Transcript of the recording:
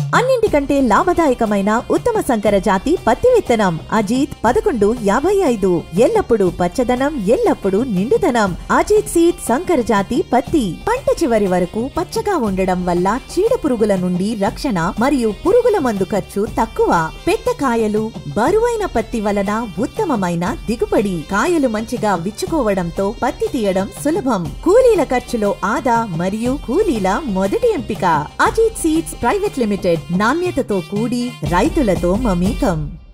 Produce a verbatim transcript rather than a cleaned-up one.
అన్నింటికంటే లాభదాయకమైన ఉత్తమ సంకర జాతి పత్తి విత్తనం అజిత్ పదకొండు యాభై ఐదు. ఎల్లప్పుడూ పచ్చదనం, ఎల్లప్పుడూ నిండుదనం. అజిత్ సీడ్ సంకర జాతి పత్తి. పంట చివరి వరకు పచ్చగా ఉండడం వల్ల చీడ పురుగుల నుండి రక్షణ మరియు పురుగుల మందు ఖర్చు తక్కువ. పెద్ద కాయలు, బరువైన పత్తి వలన ఉత్తమమైన దిగుబడి. కాయలు మంచిగా విచ్చుకోవడంతో పత్తి తీయడం సులభం. కూలీల ఖర్చులో ఆదా మరియు కూలీల మొదటి ఎంపిక. Ajit seeds private limited. నాణ్యతతో కూడి రైతులతో మమేకం.